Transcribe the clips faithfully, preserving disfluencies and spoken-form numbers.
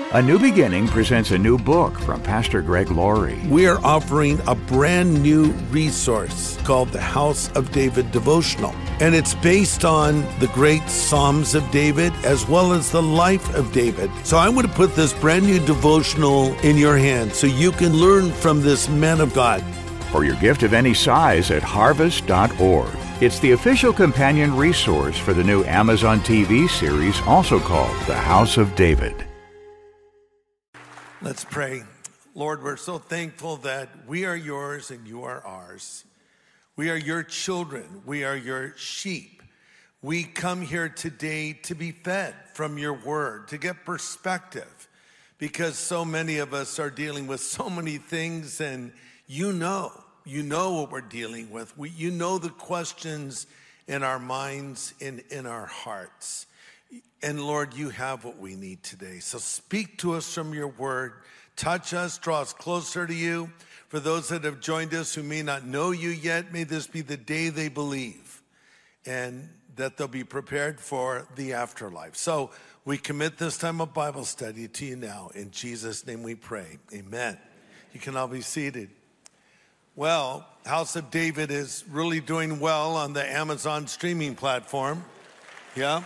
A New Beginning presents a new book from Pastor Greg Laurie. We are offering a brand new resource called the House of David Devotional. And it's based on the great Psalms of David as well as the life of David. So I want to put this brand new devotional in your hands so you can learn from this man of God. For your gift of any size at harvest dot org. It's the official companion resource for the new Amazon T V series, also called The House of David. Let's pray. Lord, we're so thankful that we are yours and you are ours. We are your children. We are your sheep. We come here today to be fed from your word, to get perspective, because so many of us are dealing with so many things, and you know, you know what we're dealing with. We, you know the questions in our minds, in, in our hearts. And Lord, you have what we need today. So speak to us from your word. Touch us, draw us closer to you. For those that have joined us who may not know you yet, may this be the day they believe and that they'll be prepared for the afterlife. So we commit this time of Bible study to you now. In Jesus' name we pray. Amen. You can all be seated. Well, House of David is really doing well on the Amazon streaming platform. Yeah.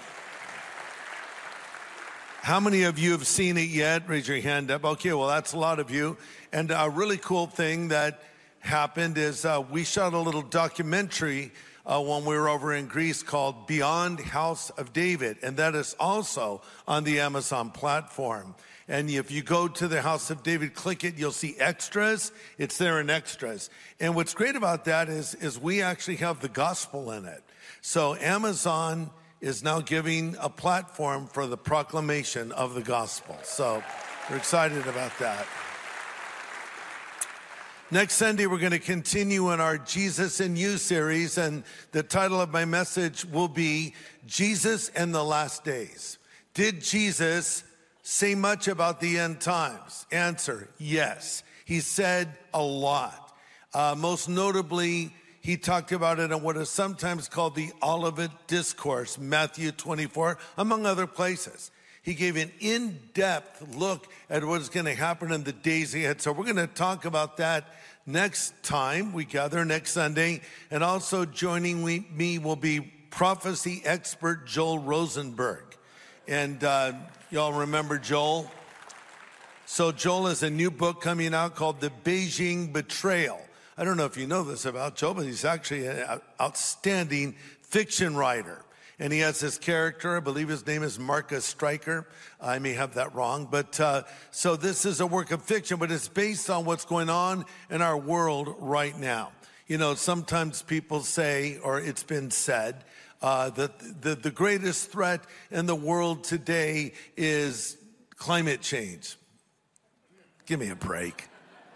How many of you have seen it yet? Raise your hand up. Okay, well, that's a lot of you. And a really cool thing that happened is uh, we shot a little documentary uh, when we were over in Greece called Beyond House of David. And that is also on the Amazon platform. And if you go to the House of David, click it, you'll see extras. It's there in extras. And what's great about that is, is we actually have the gospel in it. So Amazon is now giving a platform for the proclamation of the gospel. So we're excited about that. Next Sunday, we're going to continue in our Jesus and You series, and the title of my message will be Jesus and the Last Days. Did Jesus say much about the end times? Answer, yes. He said a lot. Uh, most notably, he talked about it in what is sometimes called the Olivet Discourse, Matthew twenty-four, among other places. He gave an in-depth look at what is going to happen in the days ahead. So we're going to talk about that next time we gather, next Sunday. And also joining me will be prophecy expert Joel Rosenberg. And uh, y'all remember Joel? So Joel has a new book coming out called The Beijing Betrayal. I don't know if you know this about Joel, but he's actually an outstanding fiction writer. And he has this character, I believe his name is Marcus Stryker. I may have that wrong. But uh, so this is a work of fiction, but it's based on what's going on in our world right now. You know, sometimes people say, or it's been said, uh, that the, the greatest threat in the world today is climate change. Give me a break.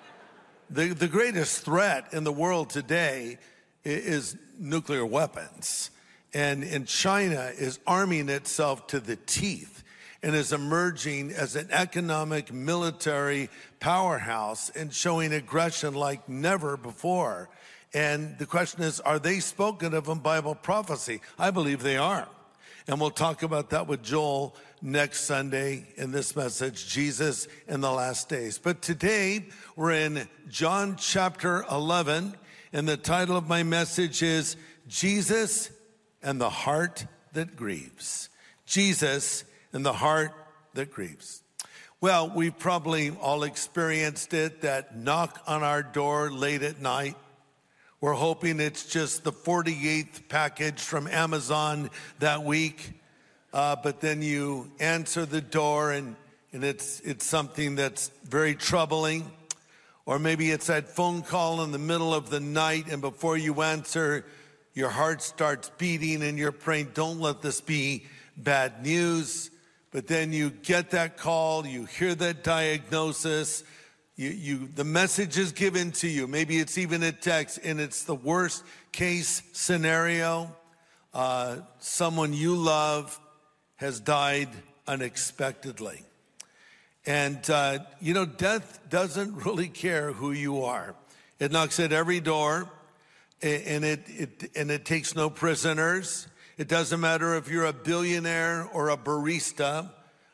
The, the greatest threat in the world today is nuclear weapons. And, and China is arming itself to the teeth and is emerging as an economic military powerhouse and showing aggression like never before. And the question is, are they spoken of in Bible prophecy? I believe they are. And we'll talk about that with Joel next Sunday in this message, Jesus in the Last Days. But today we're in John chapter eleven, and the title of my message is Jesus and the Heart That Grieves. Jesus and the Heart That Grieves. Well, we've probably all experienced it, that knock on our door late at night. We're hoping it's just the forty-eighth package from Amazon that week. Uh, but then you answer the door and, and it's, it's something that's very troubling. Or maybe it's that phone call in the middle of the night, and before you answer, your heart starts beating and you're praying, don't let this be bad news. But then you get that call, you hear that diagnosis, You, you, the message is given to you. Maybe it's even a text, and it's the worst case scenario. Uh, someone you love has died unexpectedly. And, uh, you know, death doesn't really care who you are. It knocks at every door, and it, it, and it takes no prisoners. It doesn't matter if you're a billionaire or a barista.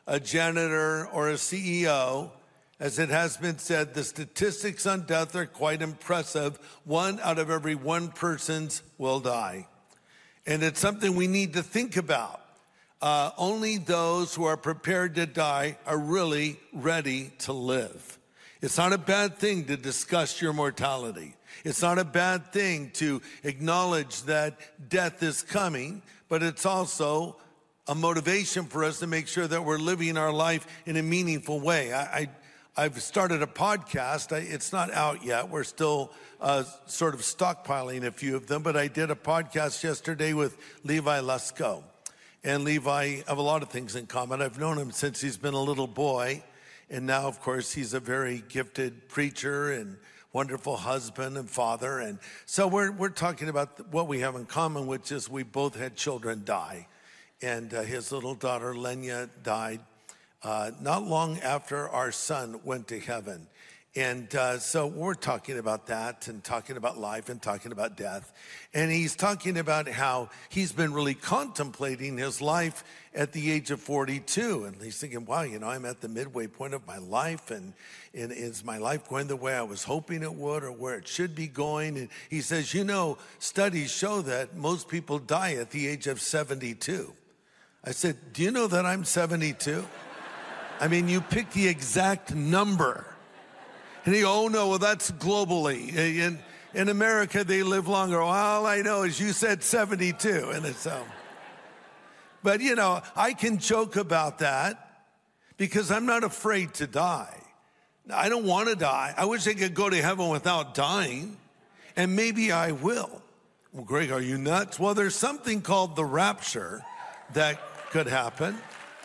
a janitor, or a C E O. As it has been said, the statistics on death are quite impressive. One out of every one persons will die. And it's something we need to think about. Uh, only those who are prepared to die are really ready to live. It's not a bad thing to discuss your mortality. It's not a bad thing to acknowledge that death is coming, but it's also a motivation for us to make sure that we're living our life in a meaningful way. I, I I've started a podcast. I, it's not out yet. We're still uh, sort of stockpiling a few of them, but I did a podcast yesterday with Levi Lusko. And Levi have a lot of things in common. I've known him since he's been a little boy. And now, of course, he's a very gifted preacher and wonderful husband and father. And so we're, we're talking about what we have in common, which is we both had children die. And uh, his little daughter, Lenya, died Uh, not long after our son went to heaven. And uh, so we're talking about that and talking about life and talking about death. And he's talking about how he's been really contemplating his life at the age of forty-two. And he's thinking, wow, you know, I'm at the midway point of my life. And, and is my life going the way I was hoping it would or where it should be going? And he says, you know, studies show that most people die at the age of seventy-two. I said, do you know that I'm seventy-two? I mean, you pick the exact number. And he, oh no, well that's globally. In, in America, they live longer. All I know is you said seventy-two. And it's so. But you know, I can joke about that because I'm not afraid to die. I don't want to die. I wish I could go to heaven without dying. And maybe I will. Well, Greg, are you nuts? Well, there's something called the rapture that could happen.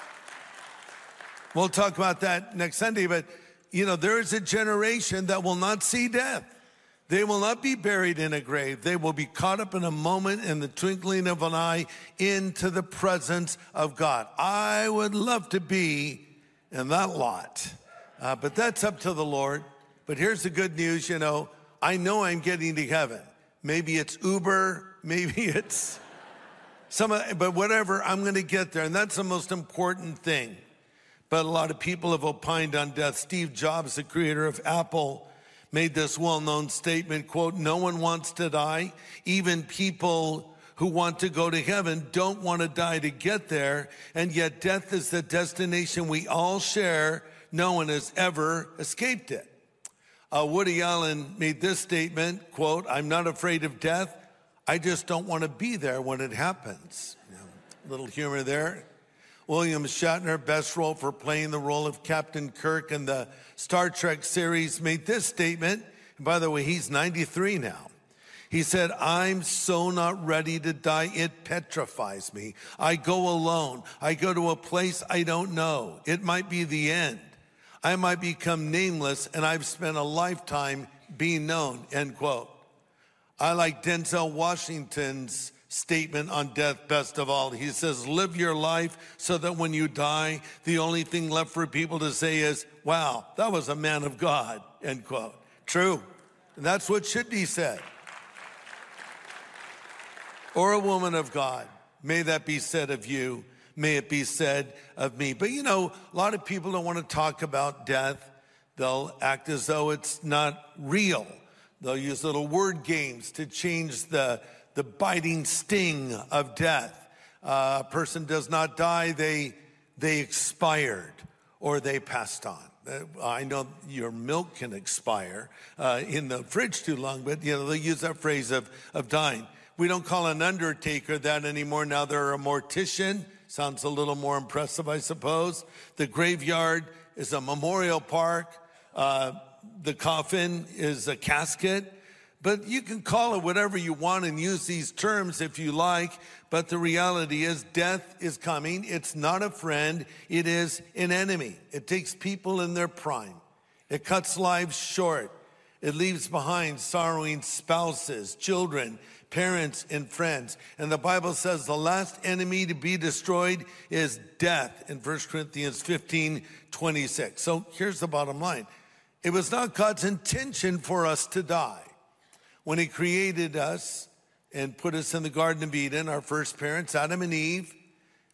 We'll talk about that next Sunday, but you know, there is a generation that will not see death. They will not be buried in a grave. They will be caught up in a moment, in the twinkling of an eye, into the presence of God. I would love to be in that lot, uh, but that's up to the Lord. But here's the good news, you know, I know I'm getting to heaven. Maybe it's Uber, maybe it's some, but whatever, I'm going to get there, and that's the most important thing. But a lot of people have opined on death. Steve Jobs, the creator of Apple, made this well-known statement, quote, no one wants to die. Even people who want to go to heaven don't want to die to get there. And yet death is the destination we all share. No one has ever escaped it. Uh, Woody Allen made this statement, quote, I'm not afraid of death. I just don't want to be there when it happens. You know, little humor there. William Shatner, best role for playing the role of Captain Kirk in the Star Trek series, made this statement. And by the way, he's ninety-three now. He said, I'm so not ready to die, it petrifies me. I go alone. I go to a place I don't know. It might be the end. I might become nameless, and I've spent a lifetime being known, end quote. I like Denzel Washington's statement on death best of all. He says, live your life so that when you die, the only thing left for people to say is, wow, that was a man of God, end quote. True. And that's what should be said. Or a woman of God. May that be said of you. May it be said of me. But you know, a lot of people don't want to talk about death. They'll act as though it's not real. They'll use little word games to change the the biting sting of death. Uh, a person does not die, they, they expired or they passed on. Uh, I know your milk can expire uh, in the fridge too long, but you know, they use that phrase of, of dying. We don't call an undertaker that anymore. Now they're a mortician. Sounds a little more impressive, I suppose. The graveyard is a memorial park. Uh, the coffin is a casket. But you can call it whatever you want and use these terms if you like. But the reality is death is coming. It's not a friend. It is an enemy. It takes people in their prime. It cuts lives short. It leaves behind sorrowing spouses, children, parents, and friends. And the Bible says the last enemy to be destroyed is death in First Corinthians fifteen twenty-six. So here's the bottom line. It was not God's intention for us to die. When he created us and put us in the Garden of Eden, our first parents, Adam and Eve,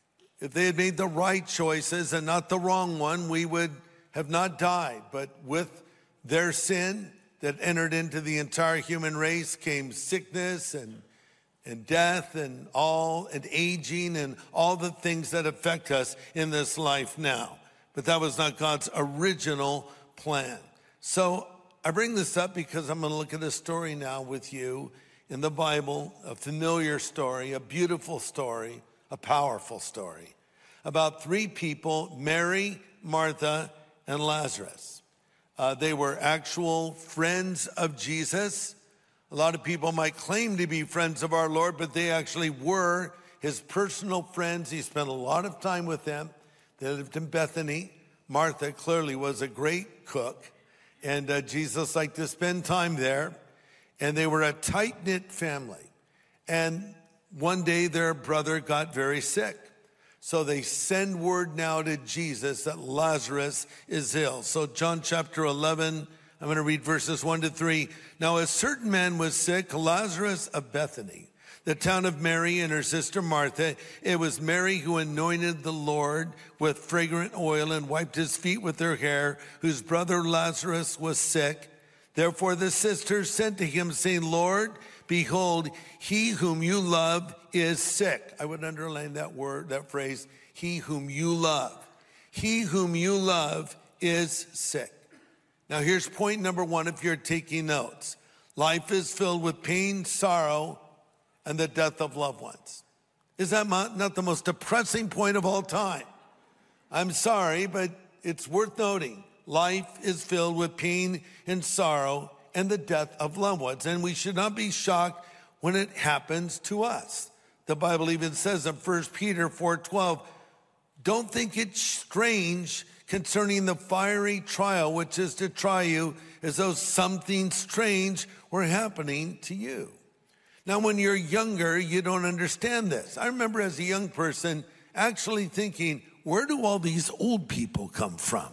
If they had made the right choices and not the wrong one, we would have not died. But with their sin that entered into the entire human race came sickness and, and death and all, and aging and all the things that affect us in this life now. But that was not God's original plan. So I bring this up because I'm going to look at a story now with you in the Bible, a familiar story, a beautiful story, a powerful story about three people, Mary, Martha, and Lazarus. Uh, they were actual friends of Jesus. A lot of people might claim to be friends of our Lord, but they actually were his personal friends. He spent a lot of time with them. They lived in Bethany. Martha clearly was a great cook, and uh, Jesus liked to spend time there. And they were a tight-knit family. And one day their brother got very sick. So they send word now to Jesus that Lazarus is ill. So John chapter eleven, I'm going to read verses one to three. Now a certain man was sick, Lazarus of Bethany, the town of Mary and her sister Martha. It was Mary who anointed the Lord with fragrant oil and wiped his feet with her hair, whose brother Lazarus was sick. Therefore the sisters sent to him, saying, Lord, behold, he whom you love is sick. I would underline that word, that phrase, he whom you love. He whom you love is sick. Now here's point number one if you're taking notes. Life is filled with pain, sorrow, and the death of loved ones. Is that not the most depressing point of all time? I'm sorry, but it's worth noting. Life is filled with pain and sorrow and the death of loved ones. And we should not be shocked when it happens to us. The Bible even says in First Peter four twelve, don't think it's strange concerning the fiery trial which is to try you as though something strange were happening to you. Now, when you're younger, you don't understand this. I remember as a young person actually thinking, where do all these old people come from?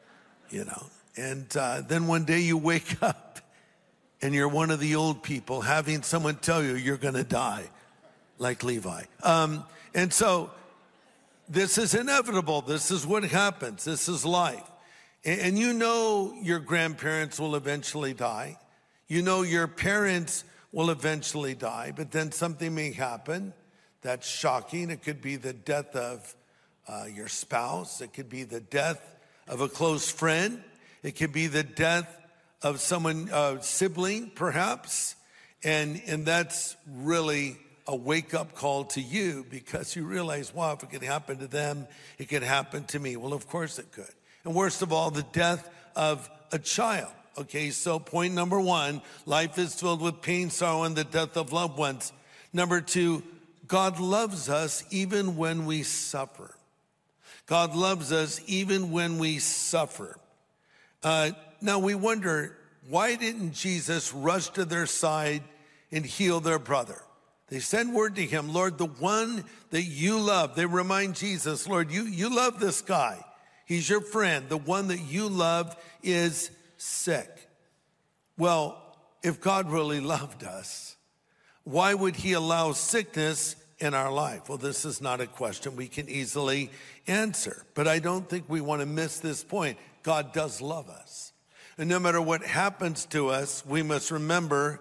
You know, and uh, then one day you wake up and you're one of the old people having someone tell you you're going to die, like Levi. Um, and so this is inevitable. This is what happens. This is life. And, and you know your grandparents will eventually die. You know your parents will eventually die, but then something may happen that's shocking. It could be the death of uh, your spouse. It could be the death of a close friend. It could be the death of someone, uh, sibling, perhaps. And, and that's really a wake-up call to you because you realize, wow, if it could happen to them, it could happen to me. Well, of course it could. And worst of all, the death of a child. Okay, so point number one, life is filled with pain, sorrow, and the death of loved ones. Number two, God loves us even when we suffer. God loves us even when we suffer. Uh, now we wonder, why didn't Jesus rush to their side and heal their brother? They send word to him, Lord, the one that you love. They remind Jesus, Lord, you, you love this guy. He's your friend. The one that you love is sick. Well, if God really loved us, why would he allow sickness in our life? Well, this is not a question we can easily answer, but I don't think we want to miss this point. God does love us. And no matter what happens to us, we must remember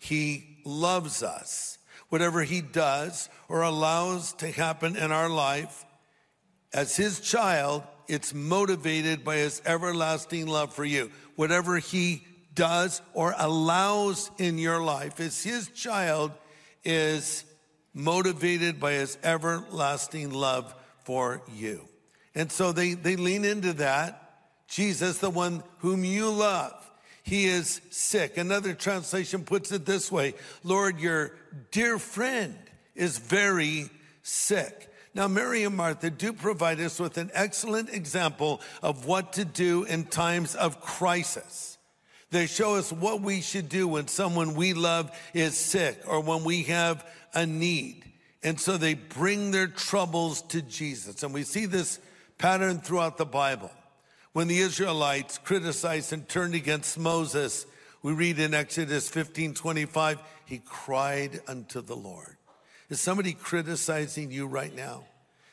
he loves us. Whatever he does or allows to happen in our life, as his child, it's motivated by his everlasting love for you. Whatever he does or allows in your life as his child is motivated by his everlasting love for you. And so they, they lean into that. Jesus, the one whom you love, he is sick. Another translation puts it this way, Lord, your dear friend is very sick. Now, Mary and Martha do provide us with an excellent example of what to do in times of crisis. They show us what we should do when someone we love is sick or when we have a need. And so they bring their troubles to Jesus. And we see this pattern throughout the Bible. When the Israelites criticized and turned against Moses, we read in Exodus fifteen twenty-five, he cried unto the Lord. Is somebody criticizing you right now?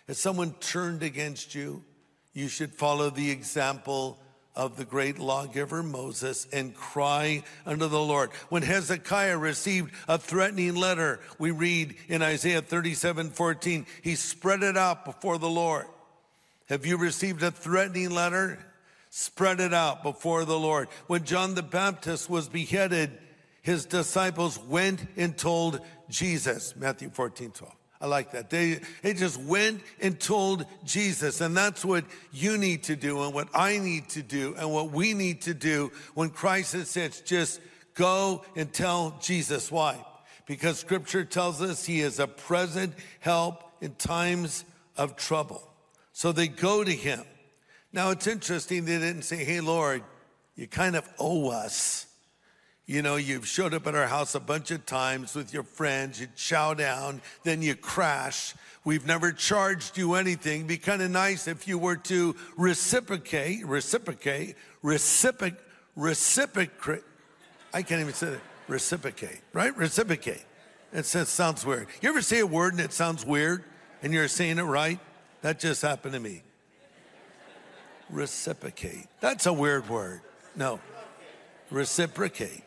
Has someone turned against you? You should follow the example of the great lawgiver Moses and cry unto the Lord. When Hezekiah received a threatening letter, we read in Isaiah thirty-seven fourteen, he spread it out before the Lord. Have you received a threatening letter? Spread it out before the Lord. When John the Baptist was beheaded, his disciples went and told Jesus, Matthew fourteen twelve. I like that. They, they just went and told Jesus. And that's what you need to do and what I need to do and what we need to do when crisis hits. Just go and tell Jesus. Why? Because Scripture tells us he is a present help in times of trouble. So they go to him. Now it's interesting, they didn't say, hey, Lord, you kind of owe us. You know, you've showed up at our house a bunch of times with your friends, you chow down, then you crash. We've never charged you anything. It'd be kind of nice if you were to reciprocate, reciprocate, reciprocate, reciprocate. I can't even say that. Reciprocate, right? Reciprocate. It says, sounds weird. You ever say a word and it sounds weird and you're saying it right? That just happened to me. Reciprocate. That's a weird word. No. Reciprocate.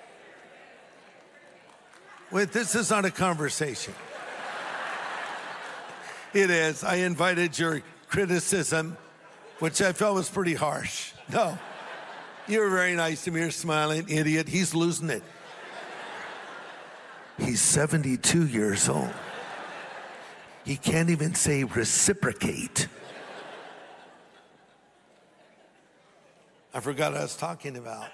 Wait, this is not a conversation. It is. I invited your criticism, which I felt was pretty harsh. No. You were very nice to me. You're smiling, idiot. He's losing it. He's seventy-two years old. He can't even say reciprocate. I forgot what I was talking about.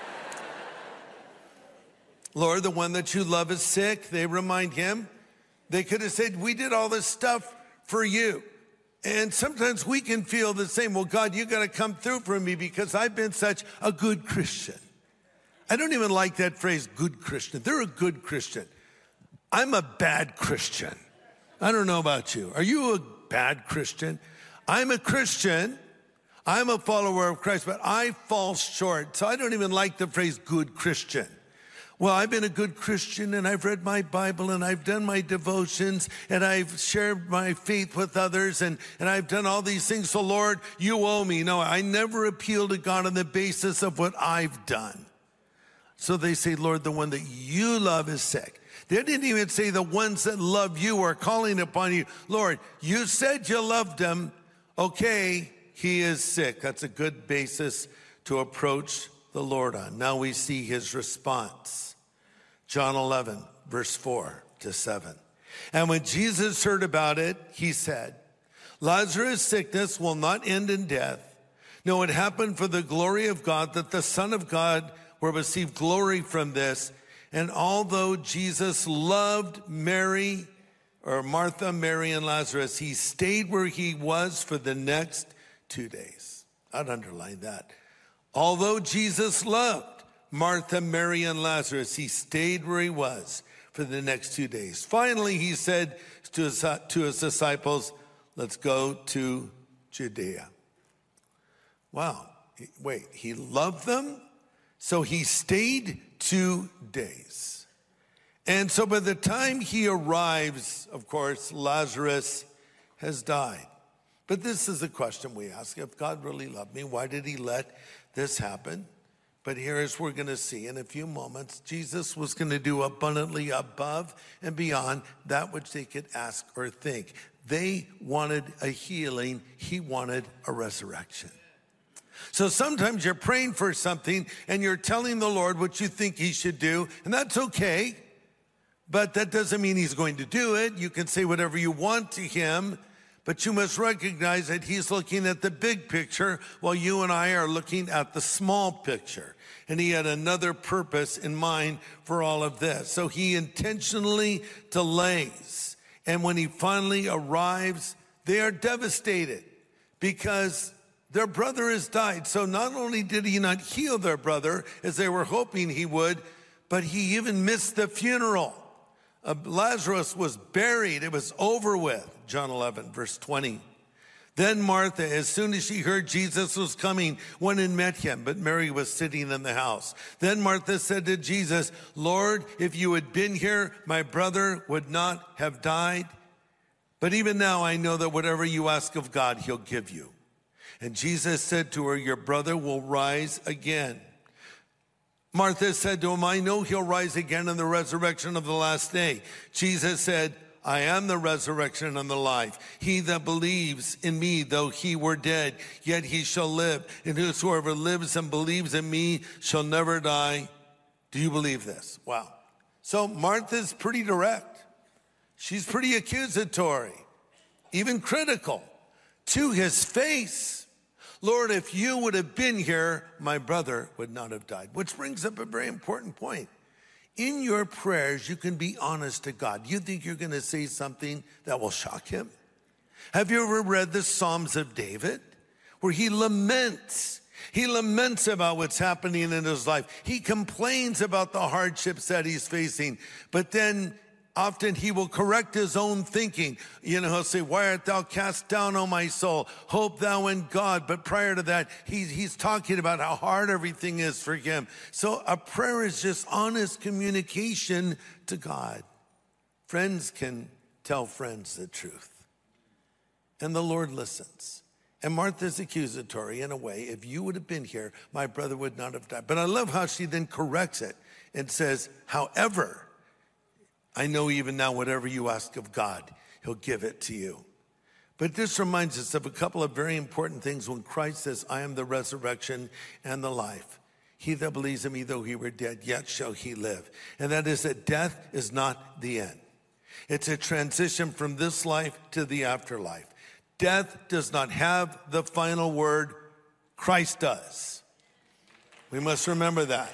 Lord, the one that you love is sick. They remind him. They could have said, we did all this stuff for you. And sometimes we can feel the same. Well, God, you got to come through for me because I've been such a good Christian. I don't even like that phrase, good Christian. They're a good Christian. I'm a bad Christian. I don't know about you. Are you a bad Christian? I'm a Christian. I'm a follower of Christ, but I fall short. So I don't even like the phrase good Christian. Well, I've been a good Christian and I've read my Bible and I've done my devotions and I've shared my faith with others and, and I've done all these things. So Lord, you owe me. No, I never appeal to God on the basis of what I've done. So they say, Lord, the one that you love is sick. They didn't even say the ones that love you are calling upon you. Lord, you said you loved him. Okay, he is sick. That's a good basis to approach the Lord on. Now we see his response. John eleven, verse four to seven. And when Jesus heard about it, he said, Lazarus' sickness will not end in death. No, it happened for the glory of God, that the Son of God will receive glory from this. And although Jesus loved Mary, or Martha, Mary, and Lazarus, he stayed where he was for the next two days. I'd underline that. Although Jesus loved Martha, Mary, and Lazarus, he stayed where he was for the next two days. Finally, he said to his, to his disciples, let's go to Judea. Wow. Wait, he loved them? So he stayed two days. And so by the time he arrives, of course, Lazarus has died. But this is the question we ask. If God really loved me, why did he let this happen? But here is we're going to see in a few moments, Jesus was going to do abundantly above and beyond that which they could ask or think. They wanted a healing. He wanted a resurrection. So sometimes you're praying for something and you're telling the Lord what you think he should do, and that's okay. But that doesn't mean he's going to do it. You can say whatever you want to him, but you must recognize that he's looking at the big picture while you and I are looking at the small picture. And he had another purpose in mind for all of this. So he intentionally delays. And when he finally arrives, they are devastated because their brother has died. So not only did he not heal their brother as they were hoping he would, but he even missed the funeral. Uh, Lazarus was buried. It was over with. John eleven, verse twenty. Then Martha, as soon as she heard Jesus was coming, went and met him, but Mary was sitting in the house. Then Martha said to Jesus, Lord, if you had been here, my brother would not have died. But even now I know that whatever you ask of God, he'll give you. And Jesus said to her, your brother will rise again. Martha said to him, I know he'll rise again in the resurrection of the last day. Jesus said, I am the resurrection and the life. He that believes in me, though he were dead, yet he shall live. And whosoever lives and believes in me shall never die. Do you believe this? Wow. So Martha's pretty direct. She's pretty accusatory, even critical to his face. Lord, if you would have been here, my brother would not have died. Which brings up a very important point. In your prayers, you can be honest to God. You think you're going to say something that will shock him? Have you ever read the Psalms of David, where he laments? He laments about what's happening in his life. He complains about the hardships that he's facing. But then often he will correct his own thinking. You know, he'll say, why art thou cast down, O my soul? Hope thou in God. But prior to that, he's, he's talking about how hard everything is for him. So a prayer is just honest communication to God. Friends can tell friends the truth. And the Lord listens. And Martha's accusatory in a way. If you would have been here, my brother would not have died. But I love how she then corrects it and says, however, I know even now whatever you ask of God, he'll give it to you. But this reminds us of a couple of very important things when Christ says, I am the resurrection and the life. He that believes in me, though he were dead, yet shall he live. And that is that death is not the end. It's a transition from this life to the afterlife. Death does not have the final word. Christ does. We must remember that.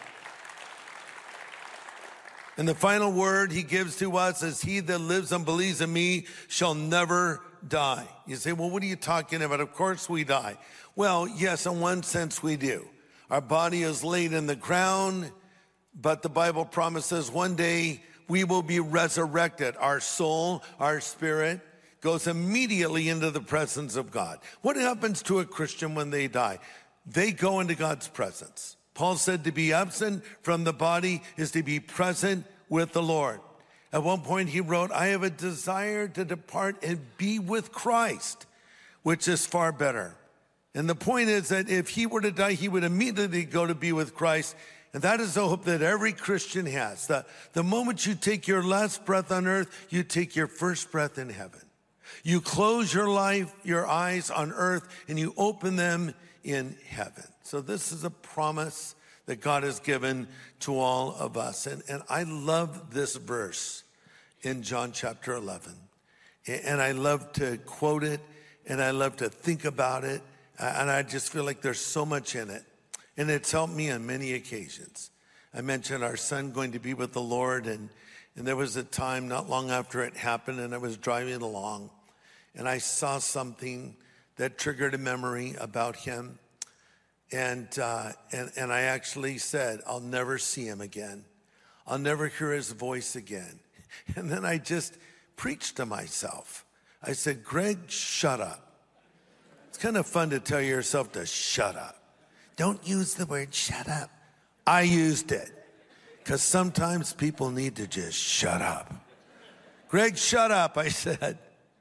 And the final word he gives to us is, he that lives and believes in me shall never die. You say, well, what are you talking about? Of course we die. Well, yes, in one sense we do. Our body is laid in the ground, but the Bible promises one day we will be resurrected. Our soul, our spirit goes immediately into the presence of God. What happens to a Christian when they die? They go into God's presence. Paul said to be absent from the body is to be present with the Lord. At one point he wrote, I have a desire to depart and be with Christ, which is far better. And the point is that if he were to die, he would immediately go to be with Christ. And that is the hope that every Christian has. The, the moment you take your last breath on earth, you take your first breath in heaven. You close your life, your eyes on earth, and you open them in heaven. So this is a promise that God has given to all of us. And, and I love this verse in John chapter eleven. And I love to quote it, and I love to think about it. And I just feel like there's so much in it. And it's helped me on many occasions. I mentioned our son going to be with the Lord, and, and there was a time not long after it happened, and I was driving along, and I saw something that triggered a memory about him. And, uh, and, and I actually said, I'll never see him again. I'll never hear his voice again. And then I just preached to myself. I said, Greg, shut up. It's kind of fun to tell yourself to shut up. Don't use the word shut up. I used it because sometimes people need to just shut up. Greg, shut up, I said.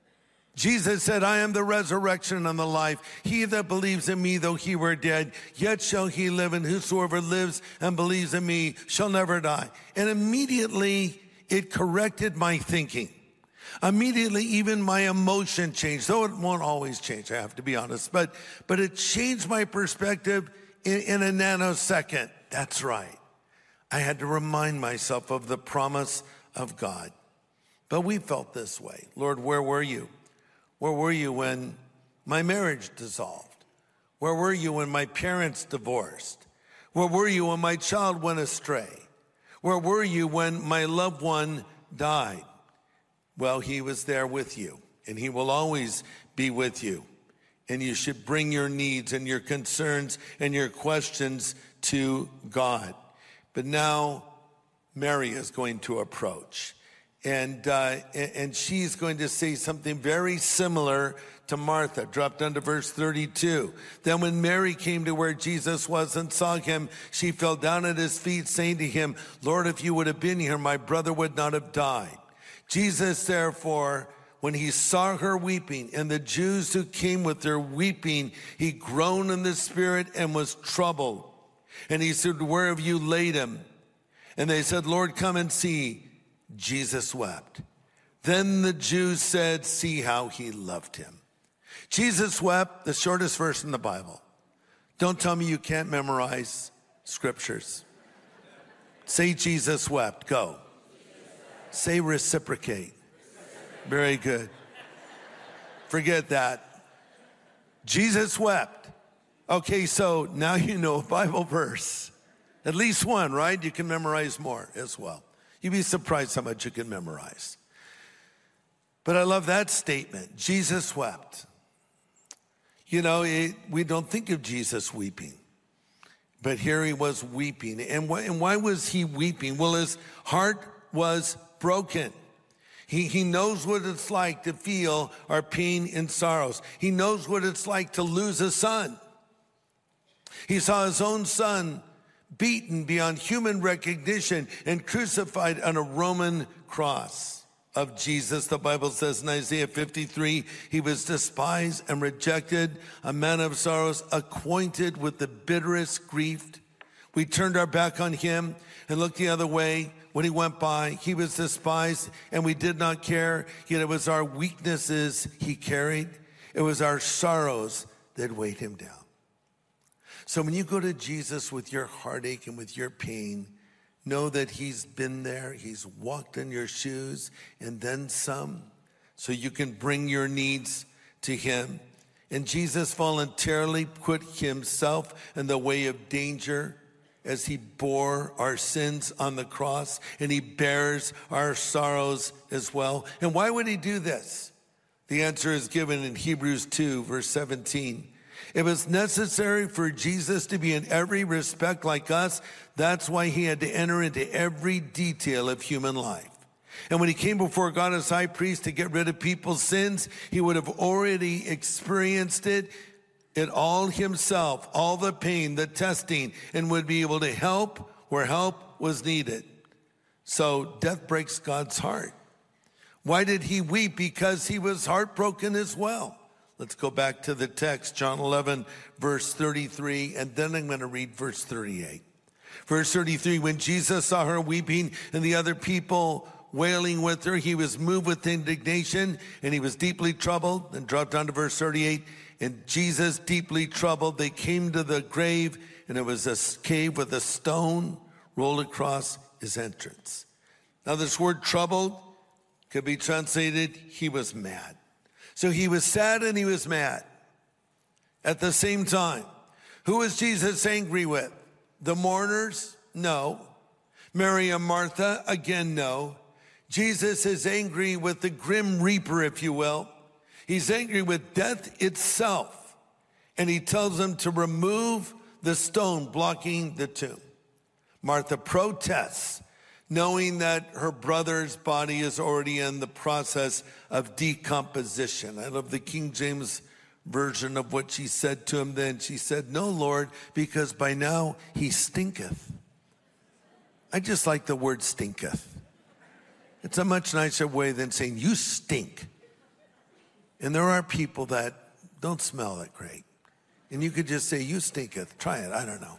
Jesus said, I am the resurrection and the life. He that believes in me, though he were dead, yet shall he live. And whosoever lives and believes in me shall never die. And immediately it corrected my thinking. Immediately even my emotion changed. Though it won't always change, I have to be honest. But, but it changed my perspective in, in a nanosecond. That's right. I had to remind myself of the promise of God. But we felt this way. Lord, where were you? Where were you when my marriage dissolved? Where were you when my parents divorced? Where were you when my child went astray? Where were you when my loved one died? Well, he was there with you, and he will always be with you. And you should bring your needs and your concerns and your questions to God. But now Mary is going to approach. And uh, and she's going to say something very similar to Martha. Drop down to verse thirty-two. Then when Mary came to where Jesus was and saw him, she fell down at his feet, saying to him, Lord, if you would have been here, my brother would not have died. Jesus, therefore, when he saw her weeping, and the Jews who came with her weeping, he groaned in the spirit and was troubled. And he said, where have you laid him? And they said, Lord, come and see. Jesus wept. Then the Jews said, see how he loved him. Jesus wept, the shortest verse in the Bible. Don't tell me you can't memorize scriptures. Say Jesus wept. Go. Say reciprocate. Very good. Forget that. Jesus wept. Okay, so now you know a Bible verse. At least one, right? You can memorize more as well. You'd be surprised how much you can memorize. But I love that statement. Jesus wept. You know, it, we don't think of Jesus weeping. But here he was weeping. And why, and why was he weeping? Well, his heart was broken. He, he knows what it's like to feel our pain and sorrows. He knows what it's like to lose a son. He saw his own son beaten beyond human recognition and crucified on a Roman cross of Jesus. The Bible says in Isaiah fifty-three, he was despised and rejected, a man of sorrows, acquainted with the bitterest grief. We turned our back on him and looked the other way. When he went by, he was despised and we did not care. Yet it was our weaknesses he carried. It was our sorrows that weighed him down. So when you go to Jesus with your heartache and with your pain, know that he's been there. He's walked in your shoes and then some, so you can bring your needs to him. And Jesus voluntarily put himself in the way of danger as he bore our sins on the cross, and he bears our sorrows as well. And why would he do this? The answer is given in Hebrews two, verse seventeen. It was necessary for Jesus to be in every respect like us. That's why he had to enter into every detail of human life. And when he came before God as high priest to get rid of people's sins, he would have already experienced it, it all himself, all the pain, the testing, and would be able to help where help was needed. So death breaks God's heart. Why did he weep? Because he was heartbroken as well. Let's go back to the text, John eleven, verse thirty-three, and then I'm going to read verse thirty-eight. Verse thirty-three, when Jesus saw her weeping and the other people wailing with her, he was moved with indignation and he was deeply troubled. Then drop down to verse thirty-eight. And Jesus, deeply troubled, they came to the grave, and it was a cave with a stone rolled across his entrance. Now this word troubled could be translated, he was mad. So he was sad and he was mad at the same time. Who was Jesus angry with? The mourners? No. Mary and Martha? Again, no. Jesus is angry with the grim reaper, if you will. He's angry with death itself. And he tells them to remove the stone blocking the tomb. Martha protests, knowing that her brother's body is already in the process of decomposition. I love the King James version of what she said to him then. She said, no, Lord, because by now he stinketh. I just like the word stinketh. It's a much nicer way than saying you stink. And there are people that don't smell that great. And you could just say, you stinketh. Try it. I don't know.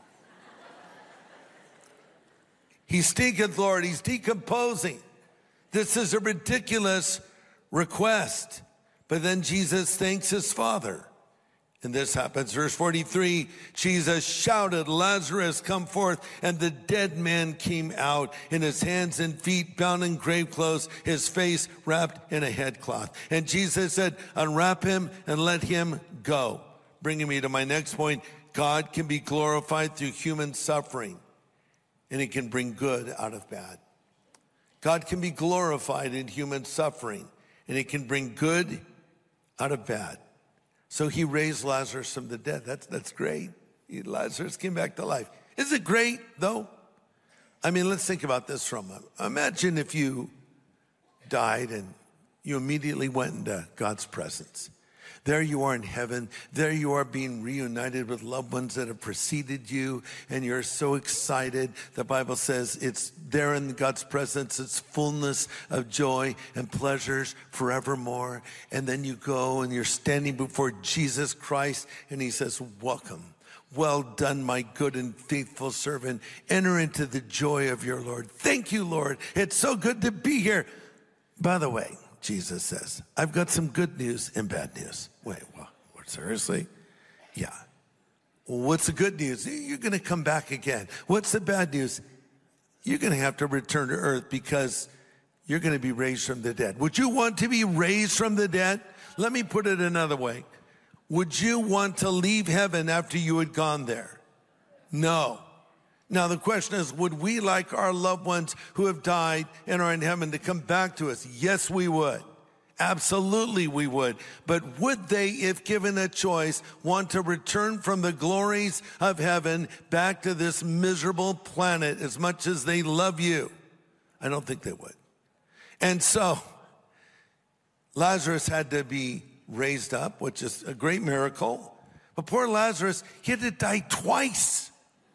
He stinketh, Lord. He's decomposing. This is a ridiculous request. But then Jesus thanks his Father. And this happens. Verse forty-three, Jesus shouted, Lazarus, come forth. And the dead man came out, in his hands and feet bound in grave clothes, his face wrapped in a headcloth. And Jesus said, unwrap him and let him go. Bringing me to my next point, God can be glorified through human suffering, and he can bring good out of bad. God can be glorified in human suffering, and he can bring good out of bad. So he raised Lazarus from the dead. That's, that's great. He, Lazarus came back to life. Is it great, though? I mean, let's think about this for a moment. Imagine if you died and you immediately went into God's presence. There you are in heaven. There you are being reunited with loved ones that have preceded you, and you're so excited. The Bible says it's there in God's presence. It's fullness of joy and pleasures forevermore. And then you go and you're standing before Jesus Christ, and he says, welcome. Well done, my good and faithful servant. Enter into the joy of your Lord. Thank you, Lord. It's so good to be here. By the way, Jesus says, I've got some good news and bad news. Wait, what? What, seriously? Yeah. Well, what's the good news? You're going to come back again. What's the bad news? You're going to have to return to earth because you're going to be raised from the dead. Would you want to be raised from the dead? Let me put it another way. Would you want to leave heaven after you had gone there? No. Now, the question is, would we like our loved ones who have died and are in heaven to come back to us? Yes, we would. Absolutely, we would. But would they, if given a choice, want to return from the glories of heaven back to this miserable planet as much as they love you? I don't think they would. And so, Lazarus had to be raised up, which is a great miracle. But poor Lazarus, he had to die twice.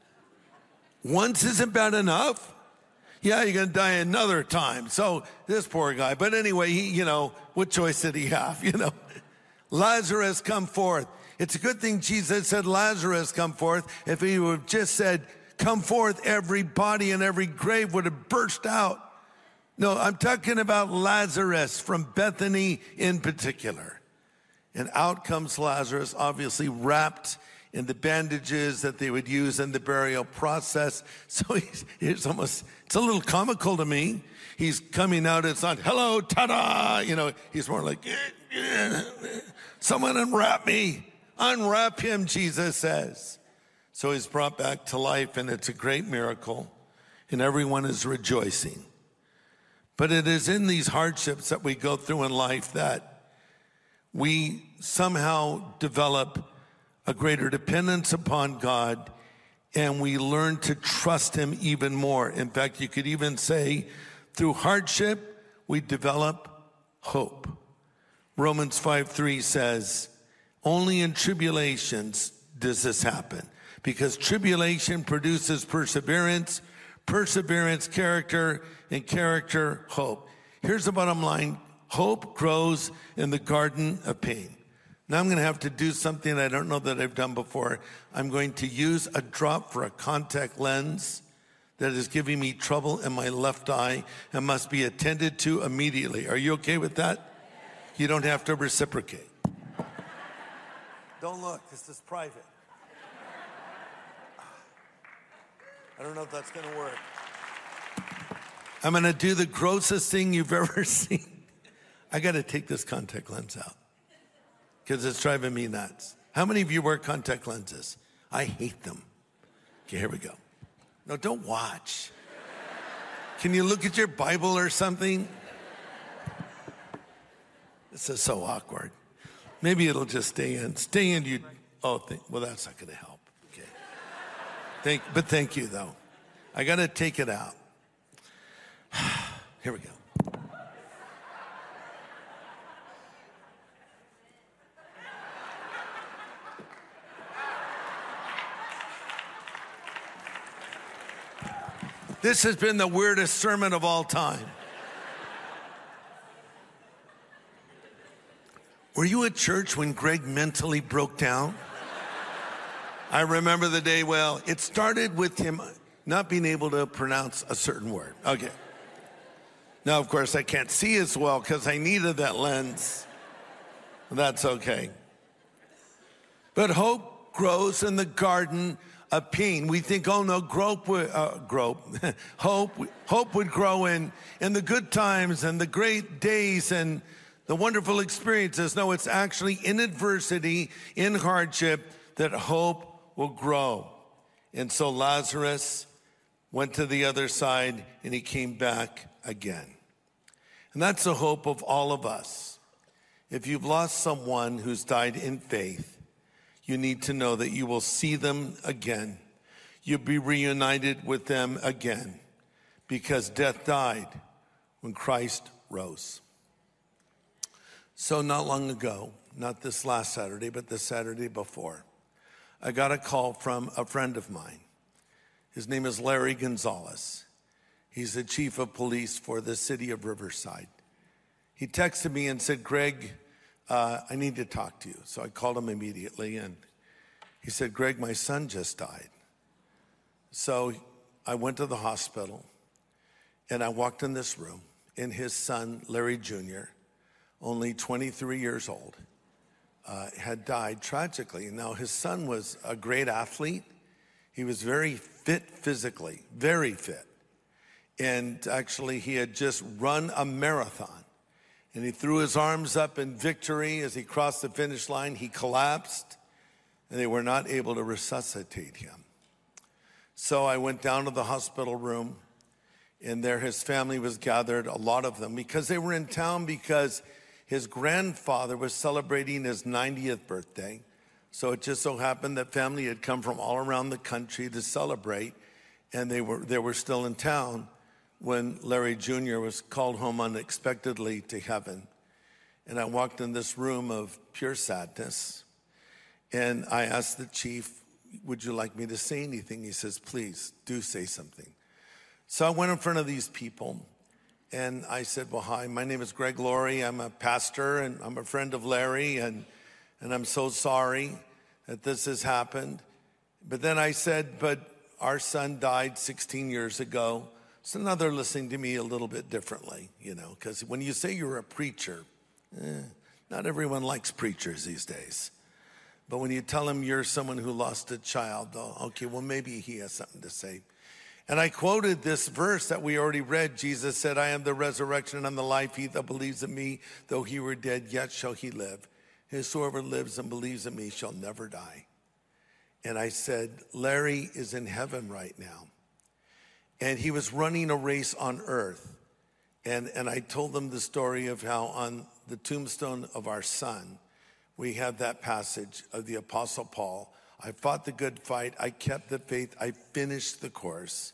Once isn't bad enough. Yeah, you're going to die another time. So this poor guy. But anyway, he, you know, what choice did he have? You know, Lazarus, come forth. It's a good thing Jesus said, Lazarus, come forth. If he would have just said, come forth, every body and every grave would have burst out. No, I'm talking about Lazarus from Bethany in particular. And out comes Lazarus, obviously wrapped in the bandages that they would use in the burial process. So he's, he's almost, it's a little comical to me. He's coming out, it's not, hello, ta-da, you know, he's more like, eh, eh, someone unwrap me. Unwrap him, Jesus says. So he's brought back to life, and it's a great miracle, and everyone is rejoicing. But it is in these hardships that we go through in life that we somehow develop a greater dependence upon God, and we learn to trust him even more. In fact, you could even say through hardship, we develop hope. Romans five three says, only in tribulations does this happen, because tribulation produces perseverance, perseverance, character, and character, hope. Here's the bottom line. Hope grows in the garden of pain. Now I'm going to have to do something I don't know that I've done before. I'm going to use a drop for a contact lens that is giving me trouble in my left eye and must be attended to immediately. Are you okay with that? You don't have to reciprocate. Don't look, this is private. I don't know if that's going to work. I'm going to do the grossest thing you've ever seen. I got to take this contact lens out because it's driving me nuts. How many of you wear contact lenses? I hate them. Okay, here we go. No, don't watch. Can you look at your Bible or something? This is so awkward. Maybe it'll just stay in. Stay in. You. Oh, th- well, that's not going to help. Okay. Thank, but thank you, though. I got to take it out. Here we go. This has been the weirdest sermon of all time. Were you at church when Greg mentally broke down? I remember the day well. It started with him not being able to pronounce a certain word. Okay. Now, of course, I can't see as well because I needed that lens. That's okay. But hope grows in the garden of pain. We think, oh no, grope would, uh, grope, hope, hope would grow in, in the good times and the great days and the wonderful experiences. No, it's actually in adversity, in hardship, that hope will grow. And so Lazarus went to the other side and he came back again. And that's the hope of all of us. If you've lost someone who's died in faith, you need to know that you will see them again. You'll be reunited with them again because death died when Christ rose. So not long ago, not this last Saturday, but the Saturday before, I got a call from a friend of mine. His name is Larry Gonzalez. He's the chief of police for the city of Riverside. He texted me and said, Greg, uh, I need to talk to you. So I called him immediately, and he said, Greg, my son just died. So I went to the hospital, and I walked in this room, and his son, Larry Junior, only twenty-three years old, uh, had died tragically. Now, his son was a great athlete. He was very fit physically, very fit. And actually, he had just run a marathon. And he threw his arms up in victory. As he crossed the finish line, he collapsed, and they were not able to resuscitate him. So I went down to the hospital room, and there his family was gathered, a lot of them, because they were in town because his grandfather was celebrating his ninetieth birthday. So it just so happened that family had come from all around the country to celebrate, and they were they were still in town when Larry Junior was called home unexpectedly to heaven. And I walked in this room of pure sadness, and I asked the chief, would you like me to say anything? He says, please, do say something. So I went in front of these people, and I said, well, hi, my name is Greg Laurie. I'm a pastor, and I'm a friend of Larry, and, and I'm so sorry that this has happened. But then I said, but our son died sixteen years ago. So now they're listening to me a little bit differently, you know, because when you say you're a preacher, eh, not everyone likes preachers these days. But when you tell them you're someone who lost a child, oh, okay, well, maybe he has something to say. And I quoted this verse that we already read. Jesus said, I am the resurrection and the life. He that believes in me, though he were dead, yet shall he live. Whosoever lives and believes in me shall never die. And I said, Larry is in heaven right now. And he was running a race on earth. And, and I told them the story of how on the tombstone of our son, we have that passage of the Apostle Paul. I fought the good fight. I kept the faith. I finished the course.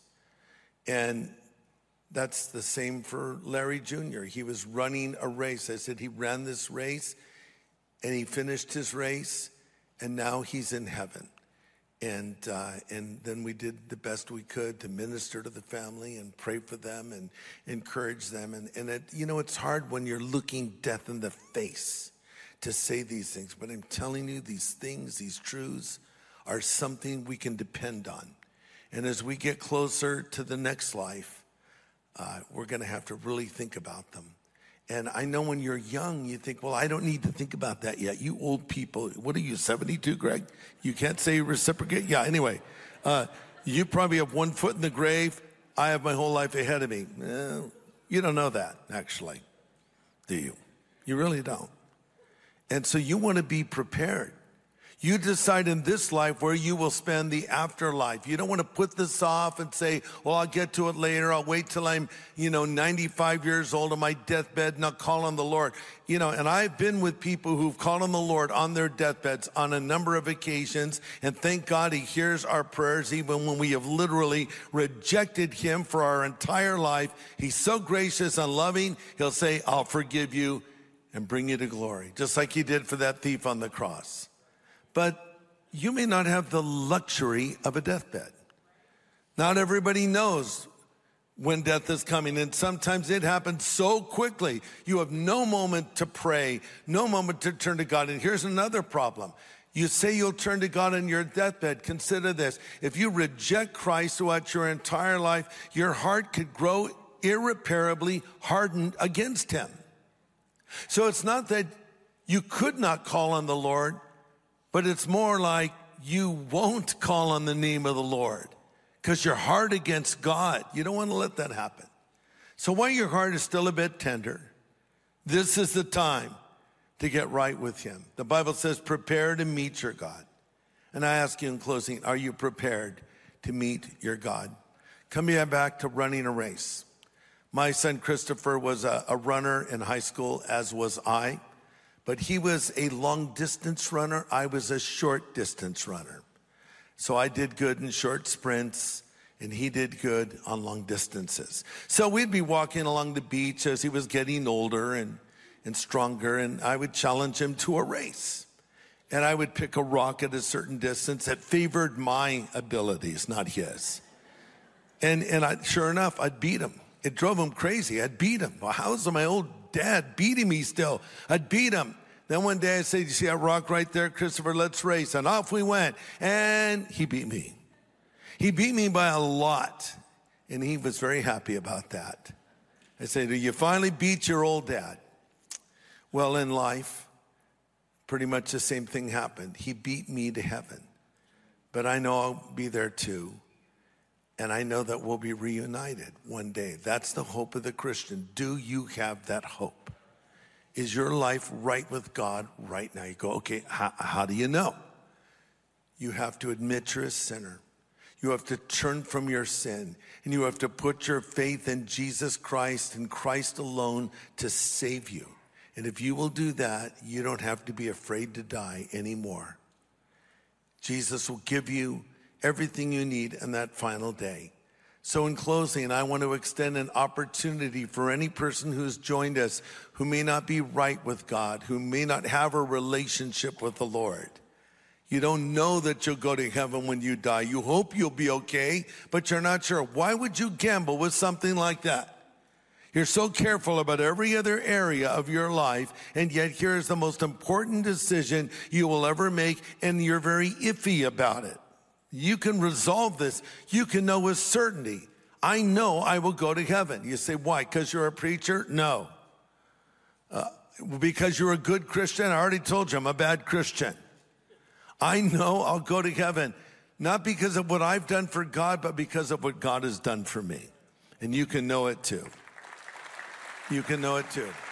And that's the same for Larry Junior He was running a race. I said he ran this race, and he finished his race, and now he's in heaven. And uh, and then we did the best we could to minister to the family and pray for them and encourage them. And, and it, you know, it's hard when you're looking death in the face to say these things. But I'm telling you, these things, these truths are something we can depend on. And as we get closer to the next life, uh, we're going to have to really think about them. And I know when you're young, you think, well, I don't need to think about that yet. You old people, what are you, seventy-two, Greg? You can't say reciprocate? Yeah, anyway, uh, you probably have one foot in the grave. I have my whole life ahead of me. Eh, you don't know that, actually, do you? You really don't. And so you want to be prepared. You decide in this life where you will spend the afterlife. You don't want to put this off and say, well, I'll get to it later. I'll wait till I'm, you know, ninety-five years old on my deathbed and I'll call on the Lord. You know, and I've been with people who've called on the Lord on their deathbeds on a number of occasions. And thank God he hears our prayers even when we have literally rejected him for our entire life. He's so gracious and loving. He'll say, I'll forgive you and bring you to glory, just like he did for that thief on the cross. But you may not have the luxury of a deathbed. Not everybody knows when death is coming, and sometimes it happens so quickly. You have no moment to pray, no moment to turn to God. And here's another problem. You say you'll turn to God on your deathbed. Consider this. If you reject Christ throughout your entire life, your heart could grow irreparably hardened against him. So it's not that you could not call on the Lord, but it's more like you won't call on the name of the Lord because you're hard against God. You don't want to let that happen. So while your heart is still a bit tender, this is the time to get right with him. The Bible says, prepare to meet your God. And I ask you in closing, are you prepared to meet your God? Coming back to running a race. My son Christopher was a, a runner in high school, as was I. But he was a long-distance runner. I was a short-distance runner. So I did good in short sprints, and he did good on long distances. So we'd be walking along the beach as he was getting older, and, and stronger, and I would challenge him to a race. And I would pick a rock at a certain distance that favored my abilities, not his. And and I, sure enough, I'd beat him. It drove him crazy. I'd beat him. Well, how's my old dad beating me still? I'd beat him. Then one day I said, you see that rock right there, Christopher, let's race. And off we went. And he beat me. He beat me by a lot. And he was very happy about that. I said, you finally beat your old dad. Well, in life, pretty much the same thing happened. He beat me to heaven. But I know I'll be there too. And I know that we'll be reunited one day. That's the hope of the Christian. Do you have that hope? Is your life right with God right now? You go, okay, how, how do you know? You have to admit you're a sinner. You have to turn from your sin. And you have to put your faith in Jesus Christ and Christ alone to save you. And if you will do that, you don't have to be afraid to die anymore. Jesus will give you everything you need on that final day. So in closing, I want to extend an opportunity for any person who's joined us who may not be right with God, who may not have a relationship with the Lord. You don't know that you'll go to heaven when you die. You hope you'll be okay, but you're not sure. Why would you gamble with something like that? You're so careful about every other area of your life, and yet here's the most important decision you will ever make, and you're very iffy about it. You can resolve this. You can know with certainty, I know I will go to heaven. You say, why? Because you're a preacher? No. Uh, because you're a good Christian? I already told you I'm a bad Christian. I know I'll go to heaven, not because of what I've done for God, but because of what God has done for me. And you can know it too. You can know it too.